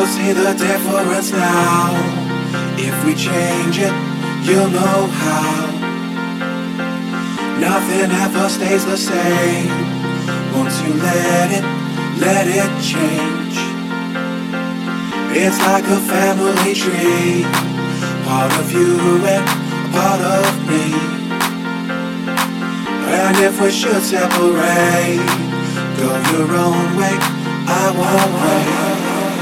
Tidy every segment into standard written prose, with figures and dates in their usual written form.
You'll see the difference now. If we change it, you'll know how. Nothing ever stays the same. Once you let it change. It's like a family tree, part of you and a part of me. And if we should separate, go your own way, I won't wait.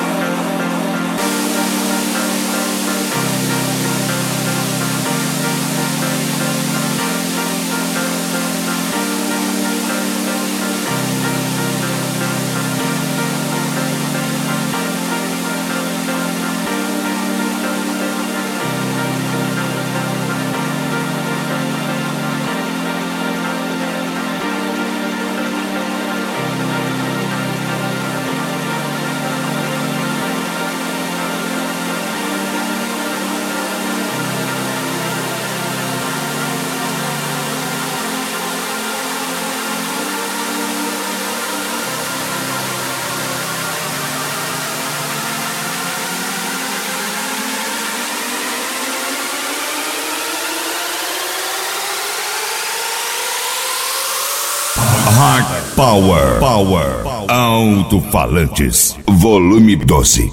Hard Power. Alto-falantes. Volume 12.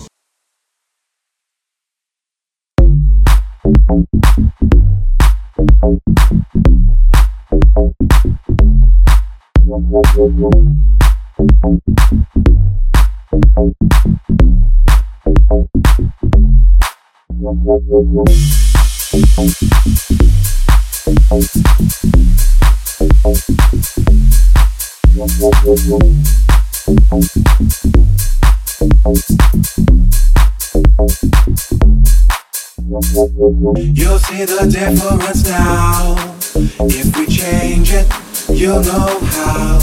You'll see the difference now. If we change it, you'll know how.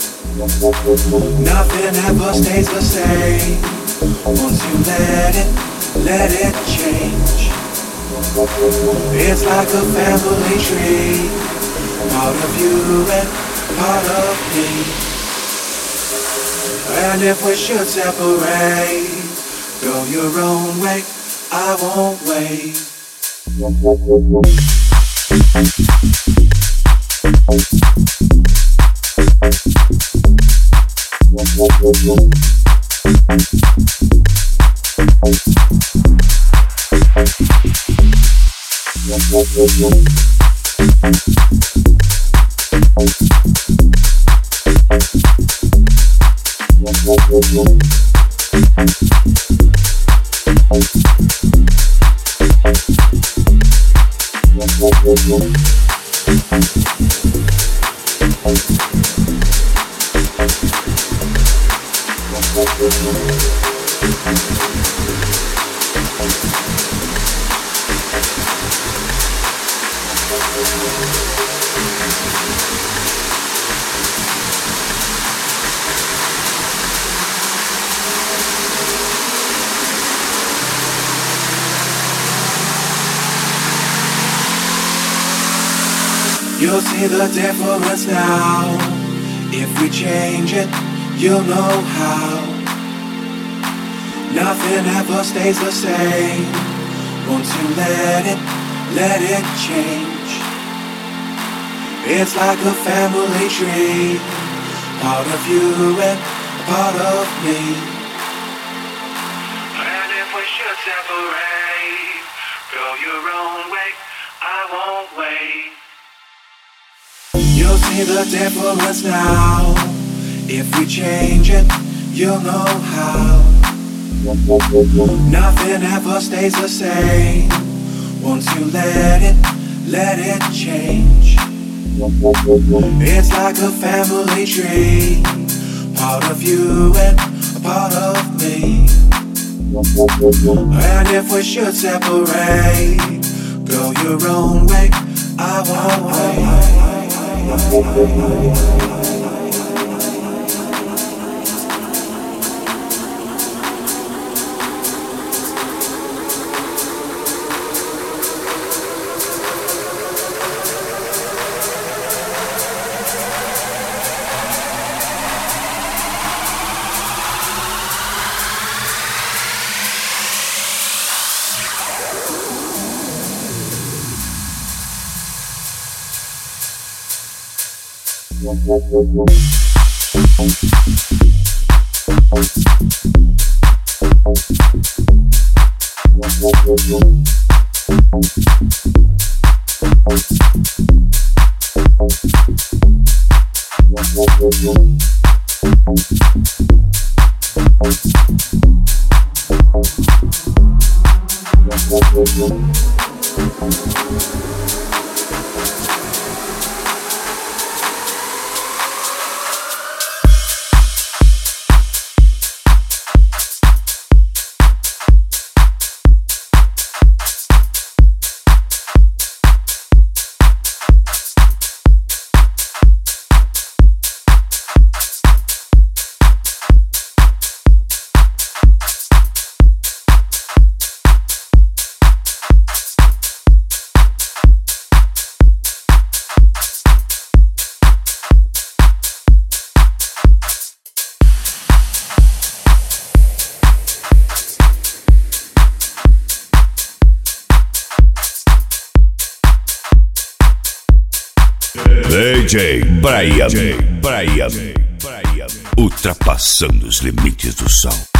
Nothing ever stays the same. Once you let it change. It's like a family tree, part of you and part of me. And if we should separate, go your own way, I won't wait. You'll see the difference now. If we change it, you'll know how. Nothing ever stays the same. Once you let it change. It's like a family tree, part of you and part of me. And if we should separate, go your own way, I won't wait. You'll see the difference now. If we change it, you'll know how. Nothing ever stays the same. Once you let it change. It's like a family tree, part of you and a part of me. And if we should separate, go your own way, I won't wait. DJ Brian, ultrapassando os limites do som.